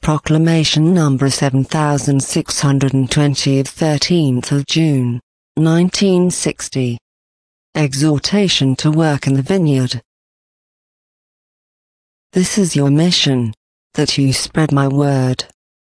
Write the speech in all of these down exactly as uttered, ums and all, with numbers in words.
Proclamation number seven thousand six hundred twenty of thirteenth of June, nineteen sixty. Exhortation to work in the vineyard. This is your mission, that you spread my word.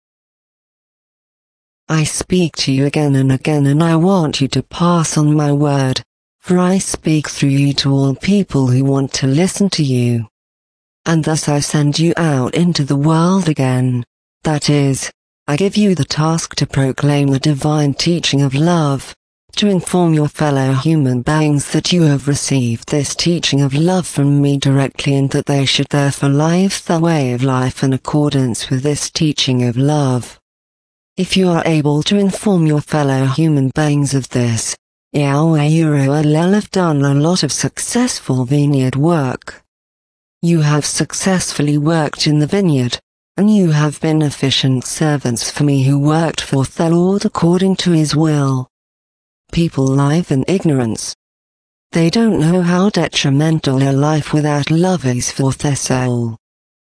I speak to you again and again, and I want you to pass on my word, for I speak through you to all people who want to listen to you. And thus I send you out into the world again, that is, I give you the task to proclaim the divine teaching of love, to inform your fellow human beings that you have received this teaching of love from me directly, and that they should therefore live their way of life in accordance with this teaching of love. If you are able to inform your fellow human beings of this, Yahweh Yireh have done a lot of successful vineyard work. You have successfully worked in the vineyard, and you have been efficient servants for me who worked for the Lord according to his will. People live in ignorance. They don't know how detrimental a life without love is for their soul.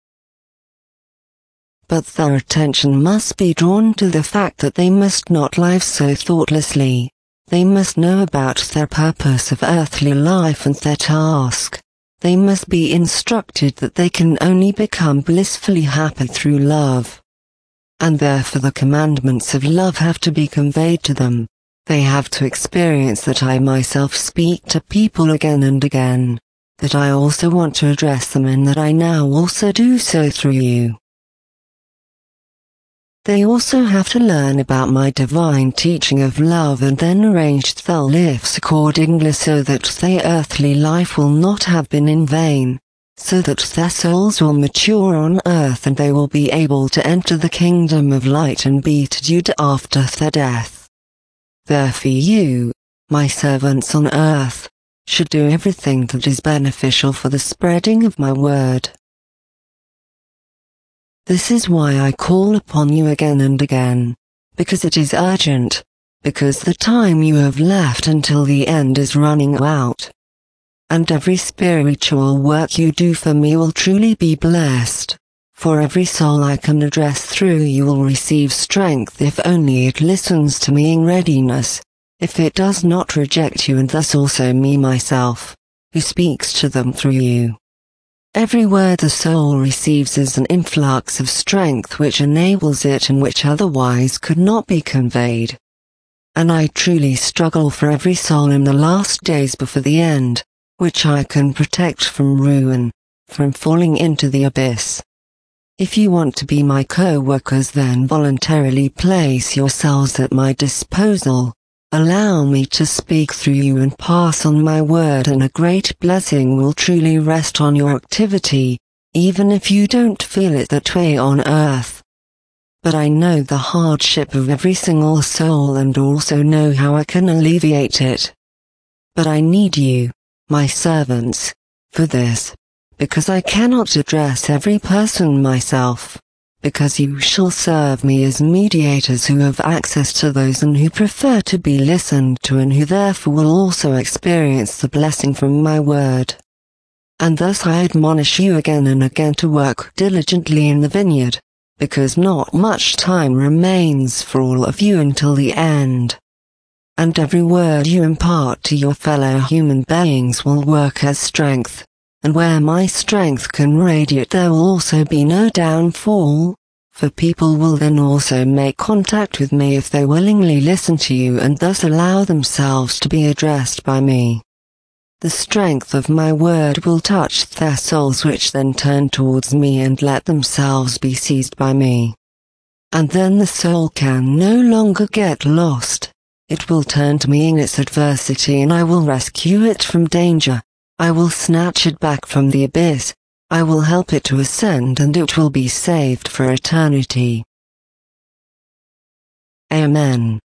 But their attention must be drawn to the fact that they must not live so thoughtlessly. They must know about their purpose of earthly life and their task. They must be instructed that they can only become blissfully happy through love. And therefore the commandments of love have to be conveyed to them. They have to experience that I myself speak to people again and again, that I also want to address them, and that I now also do so through you. They also have to learn about my divine teaching of love and then arrange their lives accordingly, so that their earthly life will not have been in vain, so that their souls will mature on earth and they will be able to enter the kingdom of light and be judged after their death. Therefore you, my servants on earth, should do everything that is beneficial for the spreading of my word. This is why I call upon you again and again, because it is urgent, because the time you have left until the end is running out. And every spiritual work you do for me will truly be blessed, for every soul I can address through you will receive strength if only it listens to me in readiness, if it does not reject you, and thus also me myself, who speaks to them through you. Every word the soul receives is an influx of strength which enables it and which otherwise could not be conveyed. And I truly struggle for every soul in the last days before the end, which I can protect from ruin, from falling into the abyss. If you want to be my co-workers, then voluntarily place yourselves at my disposal. Allow me to speak through you and pass on my word, and a great blessing will truly rest on your activity, even if you don't feel it that way on earth. But I know the hardship of every single soul and also know how I can alleviate it. But I need you, my servants, for this, because I cannot address every person myself. Because you shall serve me as mediators who have access to those and who prefer to be listened to, and who therefore will also experience the blessing from my word. And thus I admonish you again and again to work diligently in the vineyard, because not much time remains for all of you until the end. And every word you impart to your fellow human beings will work as strength. And where my strength can radiate, there will also be no downfall, for people will then also make contact with me if they willingly listen to you and thus allow themselves to be addressed by me. The strength of my word will touch their souls, which then turn towards me and let themselves be seized by me. And then the soul can no longer get lost. It will turn to me in its adversity, and I will rescue it from danger. I will snatch it back from the abyss, I will help it to ascend, and it will be saved for eternity. Amen.